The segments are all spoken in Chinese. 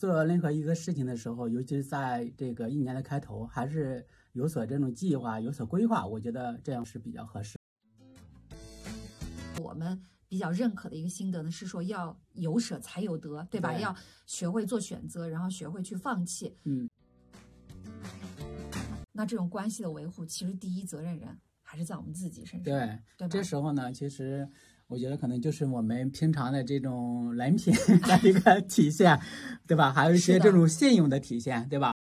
做任何一个事情的时候，尤其是在这个一年的开头，还是有所这种计划，有所规划，我觉得这样是比较合适。 我们比较认可的一个心得呢，是说要有舍才有得，对吧？ 对， 要学会做选择，然后学会去放弃。那这种关系的维护，其实第一责任人还是在我们自己身上，对吧？ 这时候呢，其实我觉得可能就是我们平常的这种人品的一个体现，对吧？还有一些这种信用的体现，对吧？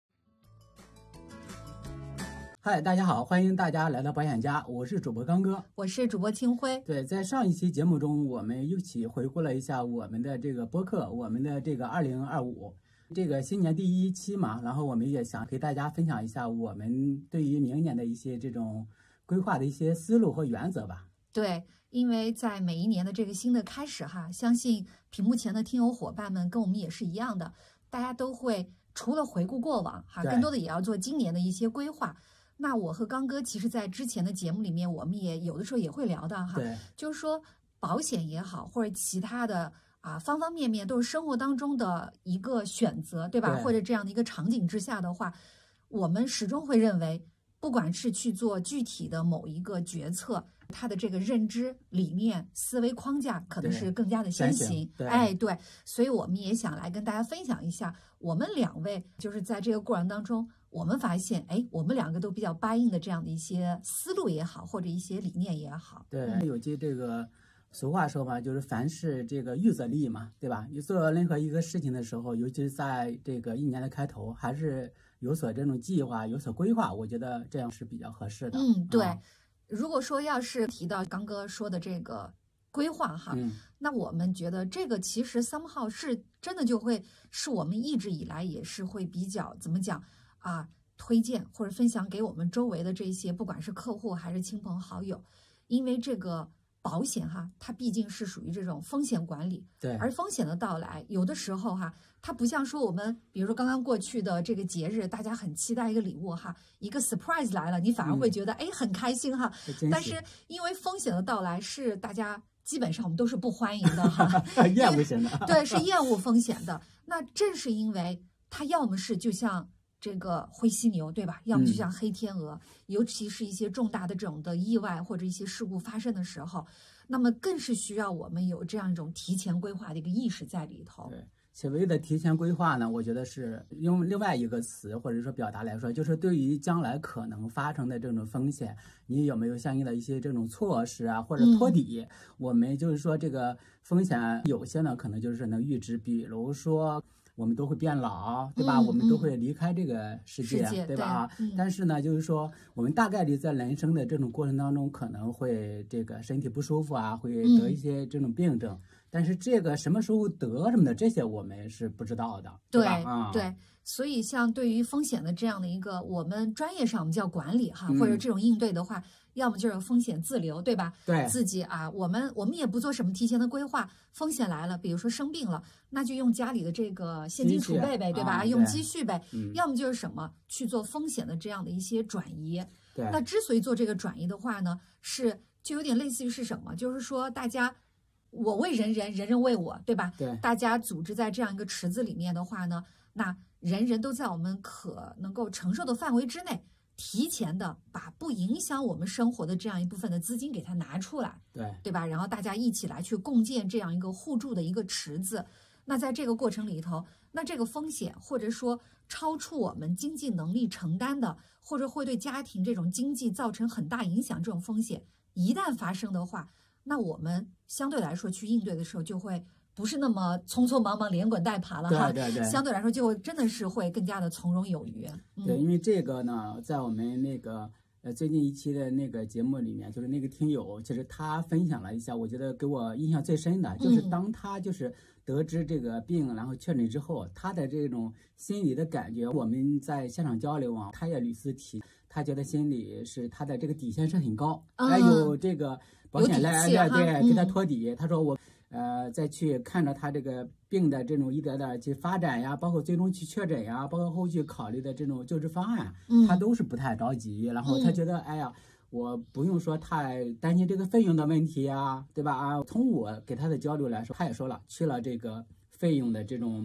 嗨，大家好，欢迎大家来到保险家，我是主播刚哥， 我是主播清辉。 对，在上一期节目中，我们一起回顾了一下我们的这个播客，我们的这个2025这个新年第一期嘛，然后我们也想给大家分享一下我们对于明年的一些这种规划的一些思路和原则吧。 对，因为在每一年的这个新的开始哈，相信屏幕前的听友伙伴们跟我们也是一样的，大家都会除了回顾过往哈，更多的也要做今年的一些规划。那我和刚哥其实在之前的节目里面，我们也有的时候也会聊到哈，就是说保险也好，或者其他的方方面面都是生活当中的一个选择，对吧？或者这样的一个场景之下的话，我们始终会认为，不管是去做具体的某一个决策，它的这个认知、理念、思维框架可能是更加的先行。对，所以我们也想来跟大家分享一下，我们两位就是在这个过程当中，我们发现，我们两个都比较buy in的这样的一些思路也好，或者一些理念也好。 对，有句这个俗话说嘛，就是凡事这个预则立嘛，对吧？你做任何一个事情的时候，尤其是在这个一年的开头，还是有所这种计划，有所规划，我觉得这样是比较合适的。 对。如果说要是提到刚哥说的这个规划哈，那我们觉得这个其实somehow是真的就会是我们一直以来也是会比较怎么讲推荐或者分享给我们周围的这些不管是客户还是亲朋好友，因为这个保险哈，它毕竟是属于这种风险管理， 对， 而风险的到来，有的时候哈，它不像说我们，比如说刚刚过去的这个节日，大家很期待一个礼物哈，一个 surprise 来了，你反而会觉得很开心哈。但是因为风险的到来，是大家基本上我们都是不欢迎的哈， 厌恶型的， 对，是厌恶风险的。那正是因为它要么是就像这个灰犀牛，对吧？要么就像黑天鹅，尤其是一些重大的这种的意外或者一些事故发生的时候，那么更是需要我们有这样一种提前规划的一个意识在里头。 对，所谓的提前规划呢，我觉得是用另外一个词或者说表达来说，就是对于将来可能发生的这种风险，你有没有相应的一些这种措施啊，或者托底？我们就是说这个风险有些呢，可能就是能预知，比如说我们都会变老，对吧？我们都会离开这个世界，对吧？但是呢，就是说我们大概率在人生的这种过程当中，可能会这个身体不舒服啊，会得一些这种病症。但是这个什么时候得什么的，这些我们是不知道的，对吧？ 对，所以像对于风险的这样的一个，我们专业上我们叫管理哈，或者这种应对的话，要么就是风险自留，对吧？ 对， 自己我们也不做什么提前的规划，风险来了，比如说生病了，那就用家里的这个现金储备呗，对吧？用积蓄呗，要么就是什么去做风险的这样的一些转移。 对， 那之所以做这个转移的话呢，就有点类似于是什么？就是说大家。我为人人，人人为我，对吧？ 对， 大家组织在这样一个池子里面的话呢，那人人都在我们可能够承受的范围之内，提前的把不影响我们生活的这样一部分的资金给它拿出来，对吧？然后大家一起来去共建这样一个互助的一个池子。那在这个过程里头，那这个风险或者说超出我们经济能力承担的，或者会对家庭这种经济造成很大影响这种风险，一旦发生的话，那我们相对来说去应对的时候，就会不是那么匆匆忙忙连滚带爬了哈。 对， 相对来说就真的是会更加的从容有余。 对，因为这个呢，在我们那个最近一期的那个节目里面，就是那个听友，其实他分享了一下，我觉得给我印象最深的，就是当他就是得知这个病，然后确诊之后，他的这种心理的感觉，我们在现场交流啊，他也屡次提。他觉得心里是他的这个底线是很高，还有这个保险来对给他托底。他说我再去看着他这个病的这种一点点去发展呀，包括最终去确诊呀，包括后续考虑的这种救治方案，他都是不太着急。然后他觉得哎呀，我不用说太担心这个费用的问题啊，对吧？从我给他的交流来说，他也说了，去了这个费用的这种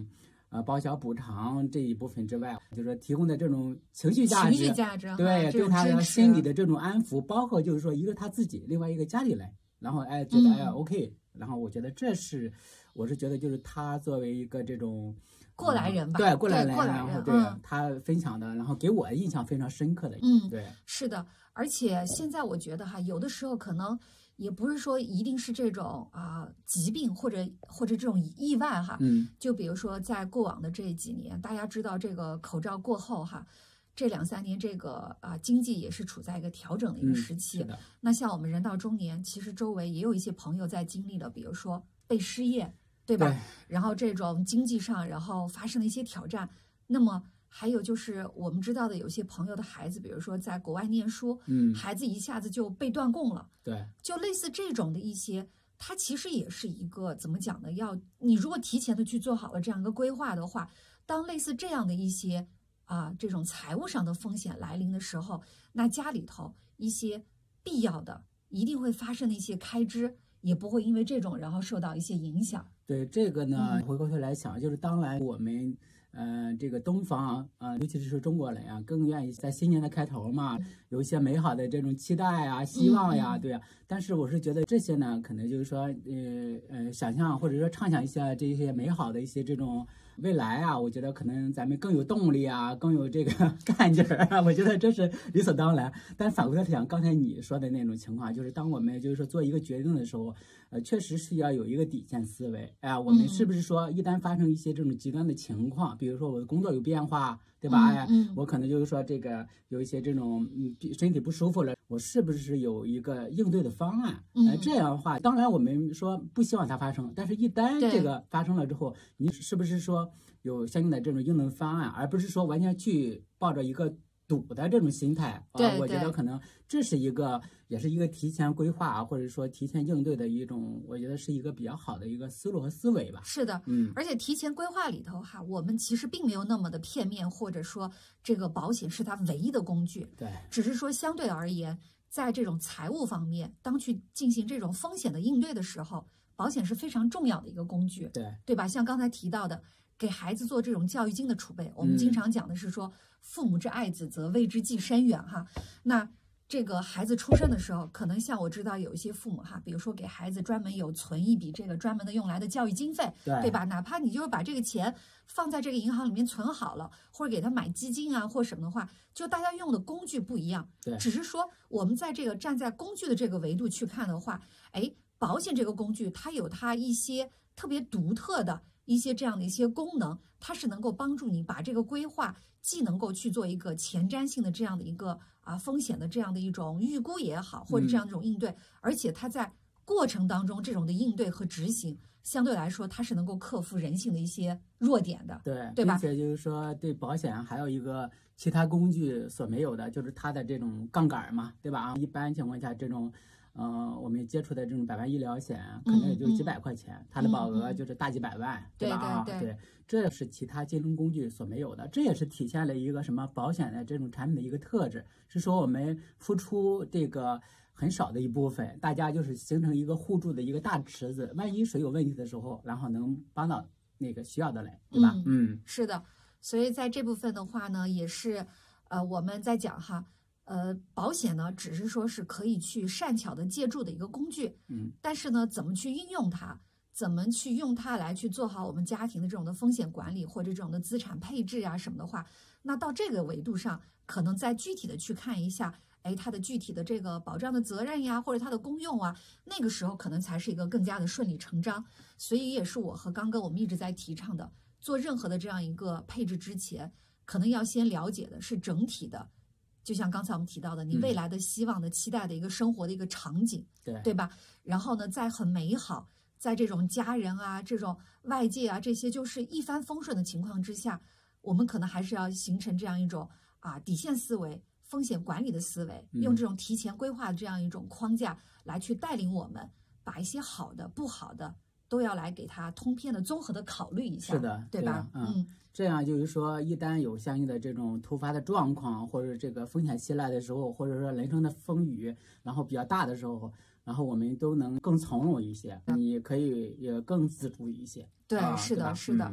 报销补偿这一部分之外，就是说提供的这种情绪价值，对，对他的心理的这种安抚，包括就是说一个他自己，另外一个家里人，然后觉得OK，然后我觉得我是觉得就是他作为一个这种过来人吧， 对过来人，然后对他分享的，然后给我印象非常深刻的，对， 是的，而且现在我觉得哈，有的时候可能也不是说一定是这种疾病或者这种意外哈，就比如说在过往的这几年，大家知道这个口罩过后哈，这2-3年这个经济也是处在一个调整的一个时期。那像我们人到中年，其实周围也有一些朋友在经历了，比如说被失业，对吧？然后这种经济上，然后发生了一些挑战。那么还有就是我们知道的有些朋友的孩子，比如说在国外念书，孩子一下子就被断供了， 对， 就类似这种的一些，它其实也是一个怎么讲呢？你如果提前的去做好了这样一个规划的话，当类似这样的一些这种财务上的风险来临的时候，那家里头一些必要的一定会发生的一些开支，也不会因为这种然后受到一些影响。 对这个呢，回过头来想，就是当然我们这个东方尤其是中国人啊，更愿意在新年的开头嘛，有一些美好的这种期待啊、希望呀，对啊。但是我是觉得这些呢，可能就是说想象或者说畅想一下这些美好的一些这种未来啊，我觉得可能咱们更有动力啊，更有这个干劲儿啊，我觉得这是理所当然。但反过来想，刚才你说的那种情况，就是当我们就是说做一个决定的时候，确实是要有一个底线思维。我们是不是说一旦发生一些这种极端的情况，比如说我的工作有变化，对吧？我可能就是说这个有一些这种身体不舒服了，我是不是有一个应对的方案？这样的话，当然我们说不希望它发生，但是一旦这个发生了之后，你是不是说有相应的这种应对方案，而不是说完全去抱着一个赌的这种心态我觉得可能这是也是一个提前规划或者说提前应对的一种，我觉得是一个比较好的一个思路和思维吧。 是的，而且提前规划里头哈，我们其实并没有那么的片面，或者说这个保险是它唯一的工具， 对， 只是说相对而言，在这种财务方面，当去进行这种风险的应对的时候，保险是非常重要的一个工具，对吧？像刚才提到的，给孩子做这种教育金的储备，我们经常讲的是说，父母之爱子，则为之计深远哈。那这个孩子出生的时候，可能像我知道有一些父母哈，比如说给孩子专门有存一笔这个专门的用来的教育经费，对吧？哪怕你就是把这个钱放在这个银行里面存好了，或者给他买基金啊或什么的话，就大家用的工具不一样，只是说我们在这个站在工具的这个维度去看的话，保险这个工具它有它一些特别独特的一些这样的一些功能，它是能够帮助你把这个规划既能够去做一个前瞻性的这样的一个风险的这样的一种预估也好，或者这样的一种应对，而且它在过程当中这种的应对和执行，相对来说它是能够克服人性的一些弱点的，对吧？ 并且就是说对保险还有一个其他工具所没有的，就是它的这种杠杆嘛，对吧？一般情况下这种我们接触的这种百万医疗险可能也就几百块钱，它的保额就是大几百万，对吧？对，这是其他金融工具所没有的，这也是体现了一个什么保险的这种产品的一个特质，是说我们付出这个很少的一部分，大家就是形成一个互助的一个大池子，万一谁有问题的时候，然后能帮到那个需要的人，对吧？ 是的，所以在这部分的话呢，也是我们在讲哈。保险呢，只是说是可以去善巧的借助的一个工具，但是呢，怎么去运用它，怎么去用它来去做好我们家庭的这种的风险管理或者这种的资产配置啊什么的话，那到这个维度上，可能再具体的去看一下，它的具体的这个保障的责任呀，或者它的功用啊，那个时候可能才是一个更加的顺理成章。所以也是我和刚哥我们一直在提倡的，做任何的这样一个配置之前，可能要先了解的是整体的。就像刚才我们提到的，你未来的希望的期待的一个生活的一个场景，对吧？然后呢，在很美好，在这种家人啊、这种外界啊这些就是一帆风顺的情况之下，我们可能还是要形成这样一种底线思维、风险管理的思维，用这种提前规划的这样一种框架来去带领我们，把一些好的、不好的都要来给它通篇的综合的考虑一下， 是的， 对吧？ 这样就是说，一旦有相应的这种突发的状况，或者这个风险袭来的时候，或者说人生的风雨，然后比较大的时候，然后我们都能更从容一些，你可以也更自主一些。 对，是的，是的。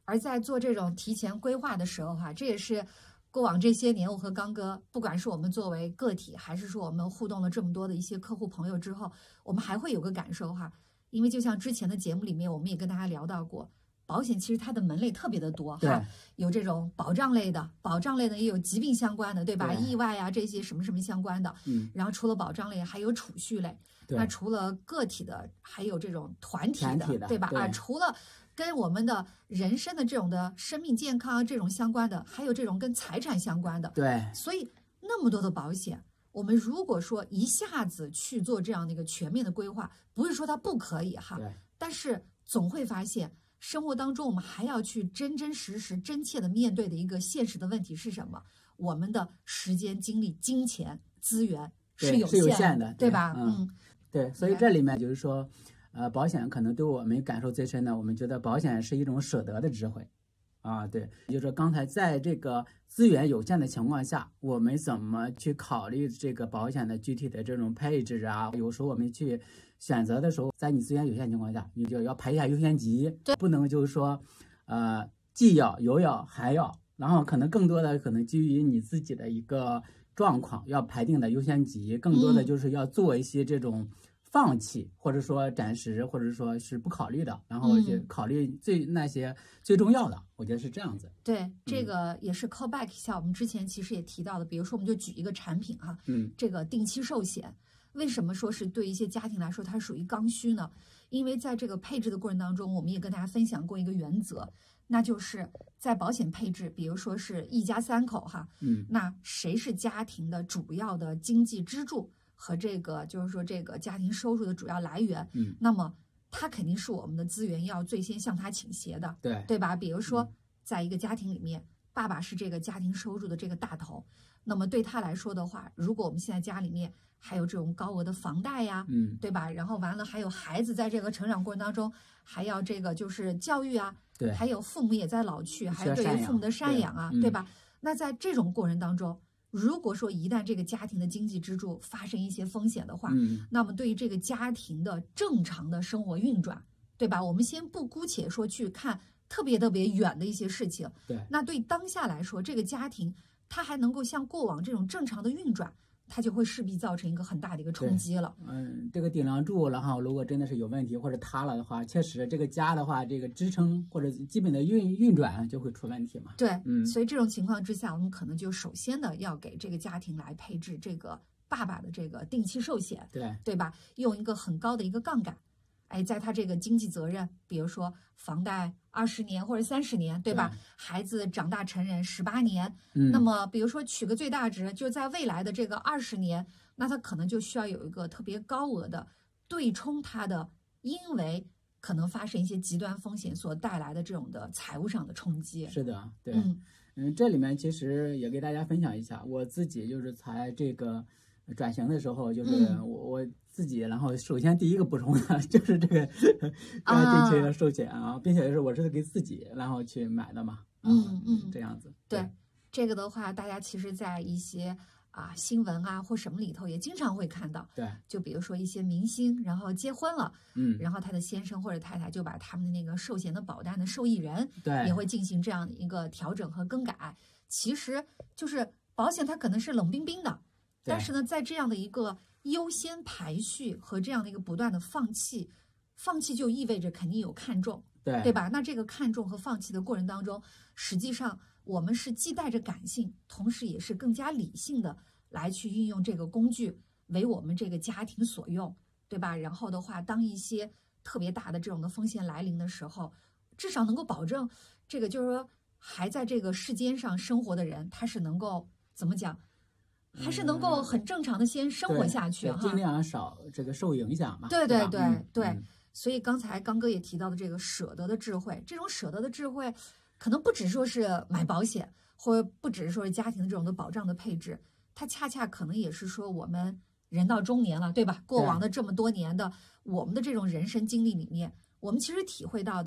而在做这种提前规划的时候这也是过往这些年我和刚哥，不管是我们作为个体，还是说我们互动了这么多的一些客户朋友之后，我们还会有个感受因为就像之前的节目里面，我们也跟大家聊到过。保险其实它的门类特别的多有这种保障类的，保障类的也有疾病相关的，对吧？意外这些什么什么相关的。然后除了保障类，还有储蓄类。那除了个体的，还有这种团体的，对吧？除了跟我们的人身的这种的生命健康这种相关的，还有这种跟财产相关的。 对， 所以那么多的保险，我们如果说一下子去做这样的一个全面的规划，不是说它不可以但是总会发现。生活当中，我们还要去真真实实、真切的面对的一个现实的问题是什么？我们的时间、精力、金钱资源是有限的， 对吧？ 对，所以这里面就是说，保险可能对我们感受最深的，我们觉得保险是一种舍得的智慧。对，就是说刚才在这个资源有限的情况下，我们怎么去考虑这个保险的具体的这种配置有时候我们去选择的时候，在你资源有限情况下，你就要排一下优先级，不能就是说，既要有要还要，然后可能更多的可能基于你自己的一个状况，要排定的优先级，更多的就是要做一些这种。放弃，或者说暂时，或者说是不考虑的，然后就考虑那些最重要的，我觉得是这样子。 对，这个也是 call back 一下我们之前其实也提到的，比如说我们就举一个产品这个定期寿险，为什么说是对一些家庭来说它属于刚需呢？因为在这个配置的过程当中，我们也跟大家分享过一个原则，那就是在保险配置，比如说是一家3口那谁是家庭的主要的经济支柱？和这个就是说这个家庭收入的主要来源，那么它肯定是我们的资源要最先向它倾斜的，对吧？比如说，在一个家庭里面，爸爸是这个家庭收入的这个大头，那么对他来说的话，如果我们现在家里面还有这种高额的房贷对吧？然后完了还有孩子在这个成长过程当中还要这个就是教育对， 还有父母也在老去，还有对于父母的赡养对吧？那在这种过程当中。如果说一旦这个家庭的经济支柱发生一些风险的话，那么对于这个家庭的正常的生活运转，对吧？我们先不姑且说去看特别远的一些事情，那对当下来说，这个家庭它还能够像过往这种正常的运转，它就会势必造成一个很大的一个冲击了。 这个顶梁柱，然后如果真的是有问题或者塌了的话，确实这个家的话，这个支撑或者基本的运转就会出问题嘛。 对，所以这种情况之下，我们可能就首先的要给这个家庭来配置这个爸爸的这个定期寿险，对吧？用一个很高的一个杠杆。在他这个经济责任，比如说房贷20年或者30年，对吧？孩子长大成人18年，那么比如说取个最大值，就在未来的这个20年，那他可能就需要有一个特别高额的对冲他的，因为可能发生一些极端风险所带来的这种的财务上的冲击。 是的，对，这里面其实也给大家分享一下，我自己就是才这个转型的时候，就是我自己，然后首先第一个补充的就是这个定期的寿险并且是我是给自己然后去买的嘛，这样子。 对，这个的话，大家其实在一些新闻或什么里头也经常会看到。 对， 就比如说一些明星，然后结婚了，然后他的先生或者太太就把他们的那个寿险的保单的受益人，也会进行这样的一个调整和更改。其实就是保险它可能是冷冰冰的，但是呢，在这样的一个优先排序和这样的一个不断的放弃就意味着肯定有看重，对吧？那这个看重和放弃的过程当中，实际上我们是既带着感性，同时也是更加理性的来去运用这个工具为我们这个家庭所用，对吧？然后的话，当一些特别大的这种的风险来临的时候，至少能够保证这个就是说还在这个世间上生活的人，他是能够怎么讲？还是能够很正常的先生活下去尽量少这个受影响嘛。 对，所以刚才刚哥也提到的这个舍得的智慧，这种舍得的智慧，可能不只说是买保险，或者不只是说是家庭的这种的保障的配置，它恰恰可能也是说我们人到中年了，对吧？过往的这么多年的我们的这种人生经历里面，我们其实体会到的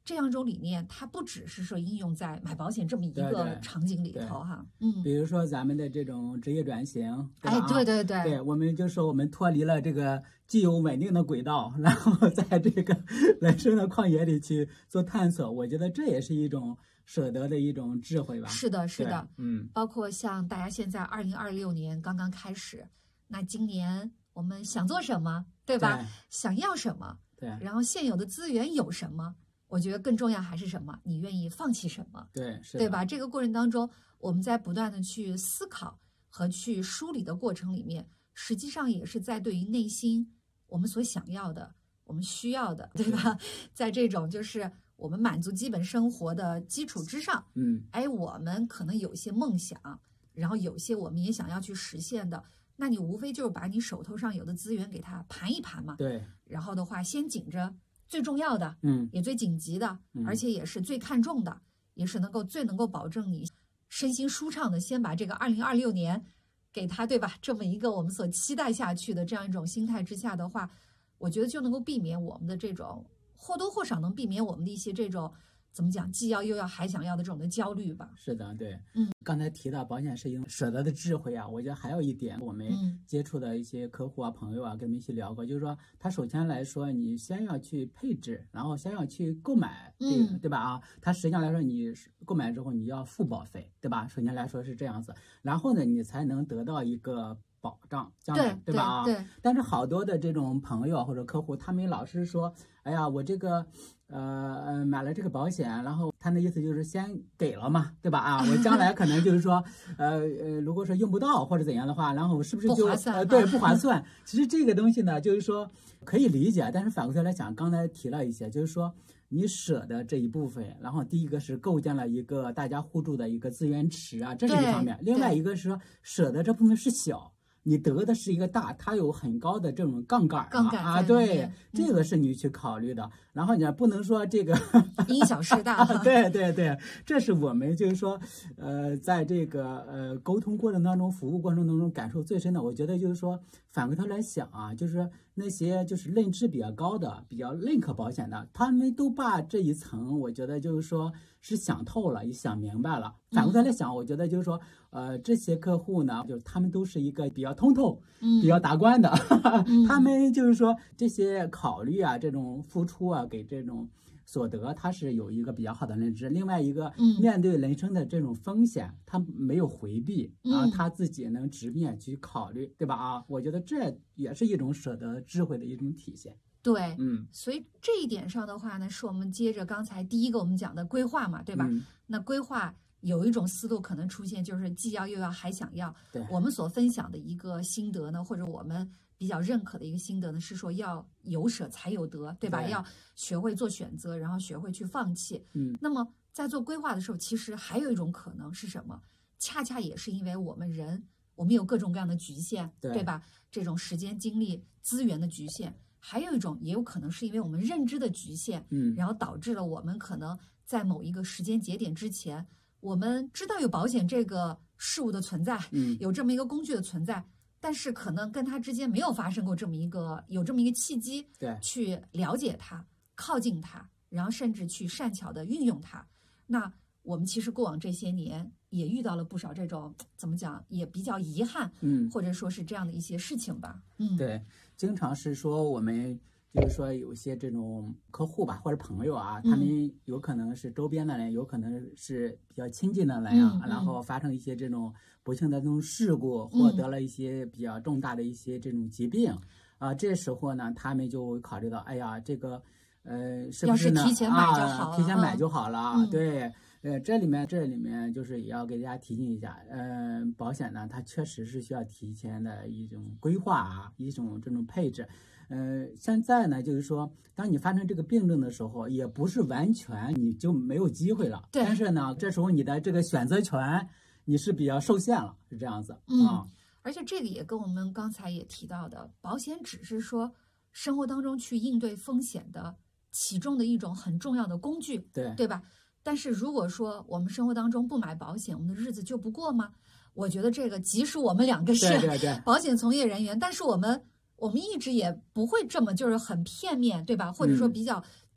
这样一种理念，它不只是说应用在买保险这么一个场景里头哈。 比如说咱们的这种职业转型， 对， 我们就说我们脱离了这个既有稳定的轨道，然后在这个人生的旷野里去做探索，我觉得这也是一种舍得的一种智慧吧。 是的，包括像大家现在2026年刚刚开始，那今年我们想做什么，对吧？想要什么？ 对， 然后现有的资源有什么？我觉得更重要还是什么？你愿意放弃什么？对吧？这个过程当中，我们在不断的去思考和去梳理的过程里面，实际上也是在对于内心我们所想要的、我们需要的，对吧？在这种就是我们满足基本生活的基础之上，我们可能有一些梦想，然后有些我们也想要去实现的，那你无非就是把你手头上有的资源给它盘一盘嘛。 对。 然后的话，先紧着最重要的，也最紧急的，而且也是最看重的，也是最能够保证你身心舒畅的，先把这个2026年给他，对吧？这么一个我们所期待下去的这样一种心态之下的话，我觉得就能够避免我们的这种或多或少能避免我们的一些这种怎么讲，既要又要还想要的这种的焦虑吧。 是的，对，刚才提到保险是一种舍得的智慧啊，我觉得还有一点，我们接触的一些客户啊、朋友啊，跟我们一起聊过，就是说，他首先来说，你先要去配置，然后先要去购买，对吧？啊，他实际上来说，你购买之后你要付保费，对吧？首先来说是这样子，然后呢，你才能得到一个保障，将来对吧？ 对。 但是好多的这种朋友或者客户，他们老是说，哎呀，我这个买了这个保险，然后他的意思就是先给了嘛，对吧？啊，我将来可能就是说，如果说用不到或者怎样的话，然后是不是就不划算？其实这个东西呢，就是说可以理解，但是反过头来讲，刚才提了一些，就是说你舍的这一部分，然后第一个是构建了一个大家互助的一个资源池啊，这是一方面；另外一个是说舍的这部分是小。你得的是一个大，它有很高的这种杠杆啊，对，这个是你去考虑的。然后你不能说这个因小失大， 对，这是我们就是说，在这个沟通过程当中、服务过程当中感受最深的。我觉得就是说，反过头来想啊，就是那些就是认知比较高的、比较认可保险的，他们都把这一层，我觉得就是说是想透了，也想明白了。反过头来想，我觉得就是说，这些客户呢，就是他们都是一个比较通透、比较达观的，他们就是说这些考虑啊，这种付出啊，给这种所得，他是有一个比较好的认知。另外一个，面对人生的这种风险，他没有回避啊，他自己能直面去考虑，对吧？啊，我觉得这也是一种舍得智慧的一种体现。 对，所以这一点上的话呢，是我们接着刚才第一个我们讲的规划嘛，对吧？那规划有一种思路可能出现，就是既要又要还想要。 对， 我们所分享的一个心得呢，或者我们比较认可的一个心得呢，是说要有舍才有得，对吧？要学会做选择，然后学会去放弃。那么在做规划的时候，其实还有一种可能是什么？恰恰也是因为我们有各种各样的局限，对吧？这种时间、精力、资源的局限。还有一种也有可能是因为我们认知的局限，然后导致了我们可能在某一个时间节点之前，我们知道有保险这个事物的存在，有这么一个工具的存在，但是可能跟它之间没有发生过这么一个契机，去了解它、靠近它，然后甚至去善巧的运用它。那我们其实过往这些年也遇到了不少这种怎么讲，也比较遗憾，或者说是这样的一些事情吧。 对，经常是说我们就是说有些这种客户吧或者朋友啊，他们有可能是周边的人，有可能是比较亲近的人啊，然后发生一些这种不幸的这种事故，或得了一些比较重大的一些这种疾病啊，这时候呢，他们就考虑到，哎呀，这个是不是呢？ 要是提前买就好了， 提前买就好了，对。这里面就是也要给大家提醒一下，保险呢，它确实是需要提前的一种规划啊，一种这种配置。现在呢，就是说，当你发生这个病症的时候，也不是完全你就没有机会了，但是呢，这时候你的这个选择权你是比较受限了，是这样子啊。 而且这个也跟我们刚才也提到的，保险只是说生活当中去应对风险的其中的一种很重要的工具，对吧？但是如果说我们生活当中不买保险，我们的日子就不过吗？我觉得这个即使我们两个是保险从业人员，但是我们一直也不会这么就是很片面，对吧？或者说比较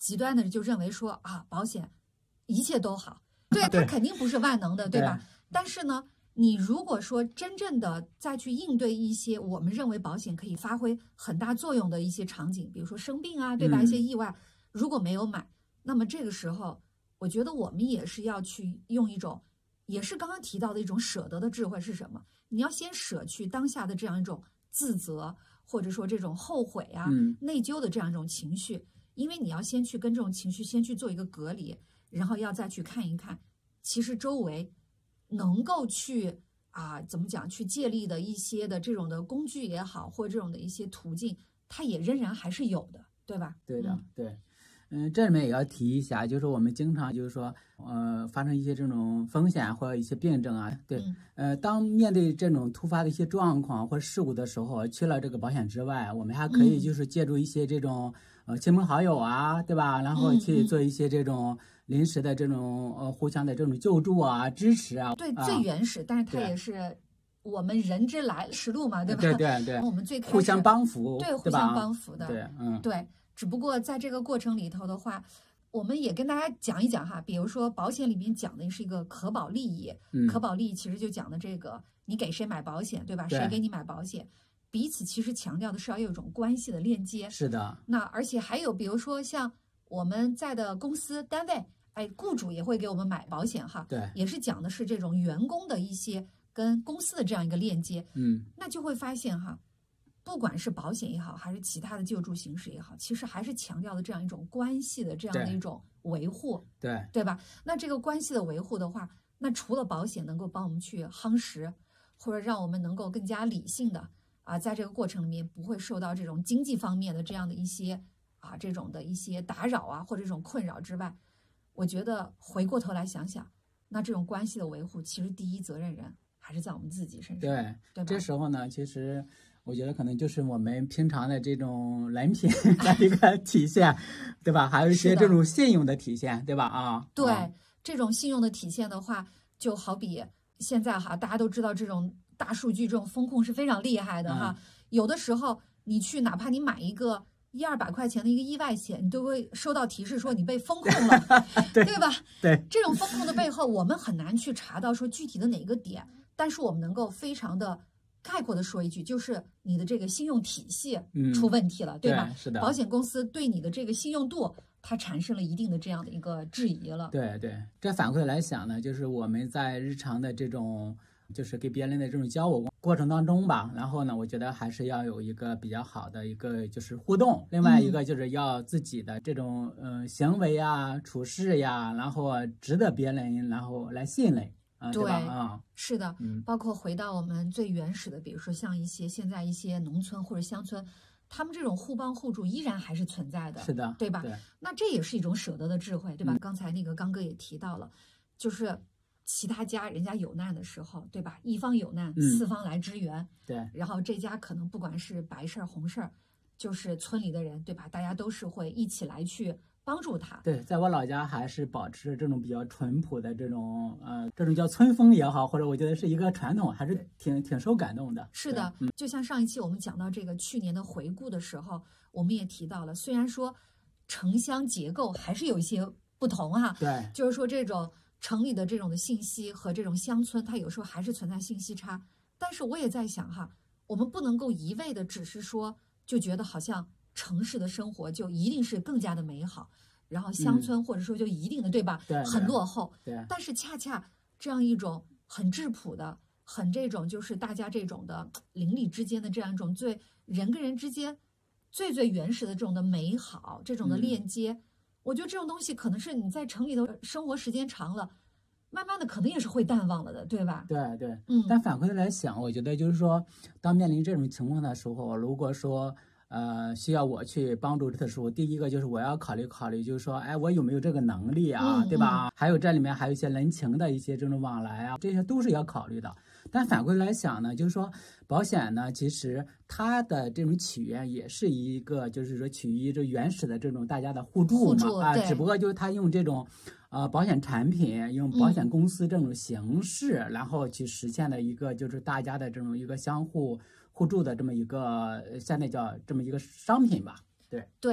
极端的就认为说啊，保险一切都好，对，它肯定不是万能的，对吧？但是呢，你如果说真正的再去应对一些我们认为保险可以发挥很大作用的一些场景，比如说生病啊，对吧？一些意外，如果没有买，那么这个时候，我觉得我们也是要去用一种，也是刚刚提到的一种舍得的智慧是什么？你要先舍去当下的这样一种自责，或者说这种后悔啊、内疚的这样一种情绪，因为你要先去跟这种情绪先去做一个隔离，然后要再去看一看，其实周围能够去怎么讲，去借力的一些的这种的工具也好，或者这种的一些途径，它也仍然还是有的，对吧？ 对的，对。这里面也要提一下，就是我们经常就是说，发生一些这种风险或者一些病症啊，对，当面对这种突发的一些状况或者事故的时候，除了这个保险之外，我们还可以就是借助一些这种亲朋好友啊，对吧？然后去做一些这种临时的这种互相的这种救助啊、支持啊。 对，最原始，但是它也是我们人之来时路嘛，对吧？ 对， 我们最开始互相帮扶， 对，互相帮扶的， 对， 对。只不过在这个过程里头的话，我们也跟大家讲一讲哈，比如说保险里面讲的是一个可保利益，可保利益其实就讲的这个你给谁买保险，对吧？谁给你买保险，彼此其实强调的是要有一种关系的链接。 是的。 那而且还有比如说像我们在的公司单位，雇主也会给我们买保险哈， 对， 也是讲的是这种员工的一些跟公司的这样一个链接。那就会发现哈。不管是保险也好，还是其他的救助形式也好，其实还是强调的这样一种关系的这样的一种维护，对吧？那这个关系的维护的话，那除了保险能够帮我们去夯实，或者让我们能够更加理性的在这个过程里面不会受到这种经济方面的这样的一些这种的一些打扰或者这种困扰之外，我觉得回过头来想想，那这种关系的维护，其实第一责任人还是在我们自己身上，对吧？ 这时候呢，其实。我觉得可能就是我们平常的这种人品的一个体现，对吧？还有一些这种信用的体现，对吧？ 对，这种信用的体现的话，就好比现在大家都知道这种大数据这种风控是非常厉害的哈。有的时候你去哪怕你买一个100-200块钱的一个意外险，你都会收到提示说你被风控了，对吧？ 对， 这种风控的背后，我们很难去查到说具体的哪个点，但是我们能够非常的。概括的说一句，就是你的这个信用体系出问题了，对吧？ 是的， 保险公司对你的这个信用度，它产生了一定的这样的一个质疑了。 对，这反馈来想呢，就是我们在日常的这种，就是给别人的这种交往过程当中吧，然后呢，我觉得还是要有一个比较好的一个就是互动，另外一个就是要自己的这种行为呀、处事呀，然后值得别人然后来信赖。对吧？ 是的，包括回到我们最原始的，比如说像现在一些农村或者乡村，他们这种互帮互助依然还是存在的， 是的， 对吧？那这也是一种舍得的智慧，对吧？刚才那个刚哥也提到了，就是其他家人家有难的时候，对吧？一方有难，四方来支援， 对。 然后这家可能不管是白事儿红事儿，就是村里的人，对吧？大家都是会一起来去。帮助他。 对，在我老家还是保持这种比较淳朴的这种这种叫村风也好，或者我觉得是一个传统，还是挺受感动的。 是的，就像上一期我们讲到这个去年的回顾的时候，我们也提到了，虽然说城乡结构还是有一些不同对， 就是说这种城里的这种的信息和这种乡村，它有时候还是存在信息差。但是我也在想我们不能够一味的只是说就觉得好像。城市的生活就一定是更加的美好，然后乡村或者说就一定的对吧？很落后。但是恰恰这样一种很质朴的、很这种就是大家这种的邻里之间的这样一种最人跟人之间最原始的这种的美好，这种的链接，我觉得这种东西可能是你在城里头生活时间长了，慢慢的可能也是会淡忘了的，对吧？ 对，但反馈来想，我觉得就是说，当面临这种情况的时候，如果说。需要我去帮助的时候，第一个就是我要考虑，就是说，我有没有这个能力对吧？还有这里面还有一些人情的一些这种往来这些都是要考虑的。但反过来想呢，就是说保险呢，其实它的这种起源也是一个，就是说起于这原始的这种大家的互助嘛只不过就是它用这种保险产品，用保险公司这种形式，然后去实现的一个就是大家的这种一个相互助的这么一个现在叫这么一个商品吧。对，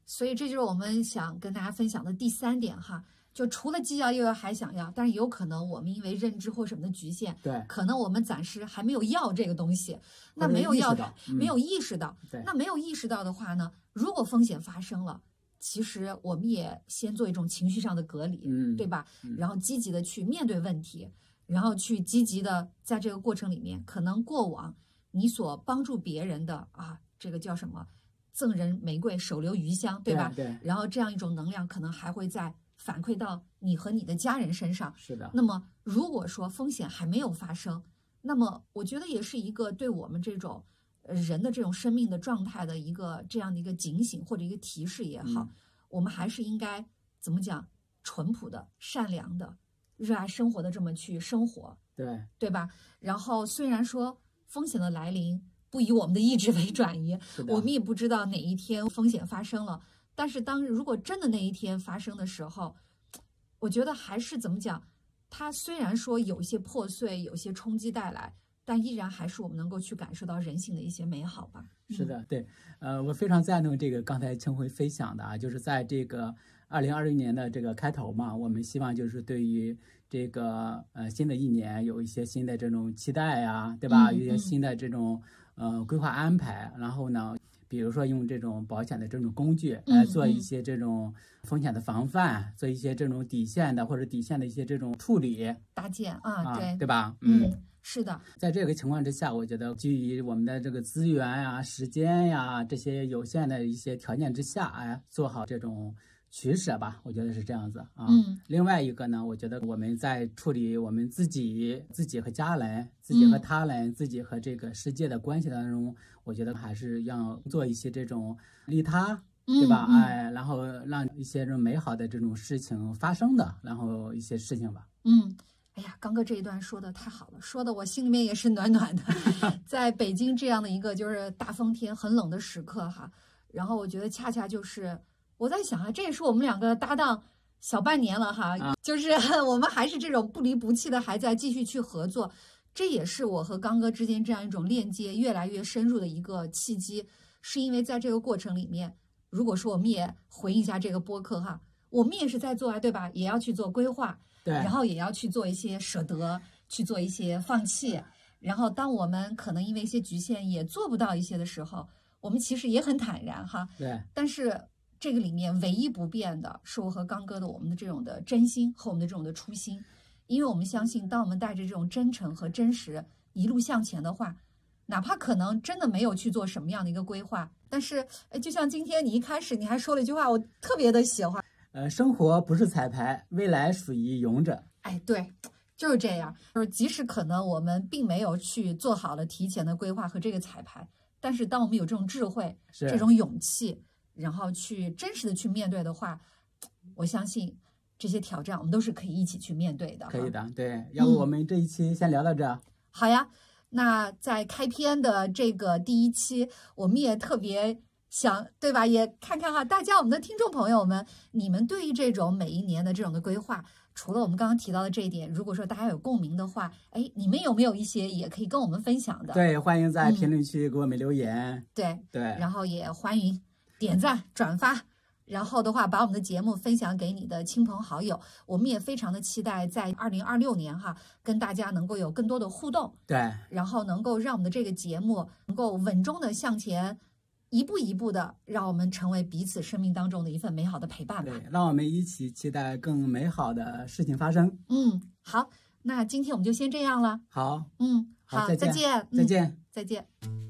所以这就是我们想跟大家分享的第3点哈。就除了既要又要还想要，但是有可能我们因为认知或什么的局限， 对， 可能我们暂时还没有要这个东西，那没有要，没有意识到，那没有意识到的话呢，如果风险发生了，其实我们也先做一种情绪上的隔离，对吧？然后积极的去面对问题，然后去积极的在这个过程里面，可能过往你所帮助别人的这个叫什么？赠人玫瑰，手留余香，对吧？ 对。 然后这样一种能量可能还会在反馈到你和你的家人身上。 是的。 那么如果说风险还没有发生，那么我觉得也是一个对我们这种人的这种生命的状态的一个这样的一个警醒或者一个提示也好，我们还是应该怎么讲，淳朴的、善良的、热爱生活的这么去生活，对吧？然后虽然说风险的来临不以我们的意志为转移，我们也不知道哪一天风险发生了，但是如果真的那一天发生的时候，我觉得还是怎么讲，它虽然说有一些破碎，有些冲击带来，但依然还是我们能够去感受到人性的一些美好吧。 是的，对，我非常赞同这个刚才陈辉分享的就是在这个2020年的这个开头嘛，我们希望就是对于这个新的一年有一些新的这种期待呀，对吧？有一些新的这种规划安排，然后呢，比如说用这种保险的这种工具来做一些这种风险的防范，做一些这种底线的或者底线的一些这种处理搭建对吧？ 是的， 在这个情况之下，我觉得基于我们的这个资源呀、时间呀这些有限的一些条件之下，做好这种取舍吧，我觉得是这样子另外一个呢，我觉得我们在处理我们自己和家人、自己和他人、自己和这个世界的关系当中，我觉得还是要做一些这种利他，对吧？然后让一些这种美好的这种事情发生的，然后一些事情吧。 哎呀，刚哥这一段说的太好了，说的我心里面也是暖暖的。在北京这样的一个就是大风天很冷的时刻哈，然后我觉得恰恰就是我在想这也是我们2个搭档小半年了哈，就是我们还是这种不离不弃的还在继续去合作，这也是我和刚哥之间这样一种链接越来越深入的一个契机，是因为在这个过程里面，如果说我们也回应一下这个播客哈，我们也是在做对吧？也要去做规划。 对， 然后也要去做一些舍得，去做一些放弃。然后当我们可能因为一些局限也做不到一些的时候，我们其实也很坦然哈。 对。 但是这个里面唯一不变的是我和刚哥的我们的这种的真心和我们的这种的初心，因为我们相信，当我们带着这种真诚和真实一路向前的话，哪怕可能真的没有去做什么样的一个规划，但是就像今天你一开始你还说了一句话，我特别的喜欢。 生活不是彩排，未来属于勇者。 对，就是这样。就是即使可能我们并没有去做好了提前的规划和这个彩排，但是当我们有这种智慧、这种勇气，然后去真实的去面对的话，我相信这些挑战我们都是可以一起去面对的。 可以的，对。要不我们这一期先聊到这。 好呀，那在开篇的这个第1期，我们也特别想对吧，也看看哈，大家我们的听众朋友们，你们对于这种每一年的这种的规划，除了我们刚刚提到的这一点，如果说大家有共鸣的话，你们有没有一些也可以跟我们分享的？ 对，欢迎在评论区给我们留言。 对，然后也欢迎点赞转发，然后的话把我们的节目分享给你的亲朋好友。我们也非常的期待在2026年哈，跟大家能够有更多的互动， 对， 然后能够让我们的这个节目能够稳中的向前，一步一步的让我们成为彼此生命当中的一份美好的陪伴吧。 对，让我们一起期待更美好的事情发生。 好，那今天我们就先这样了。 好， 好，再见， 再见。 再见。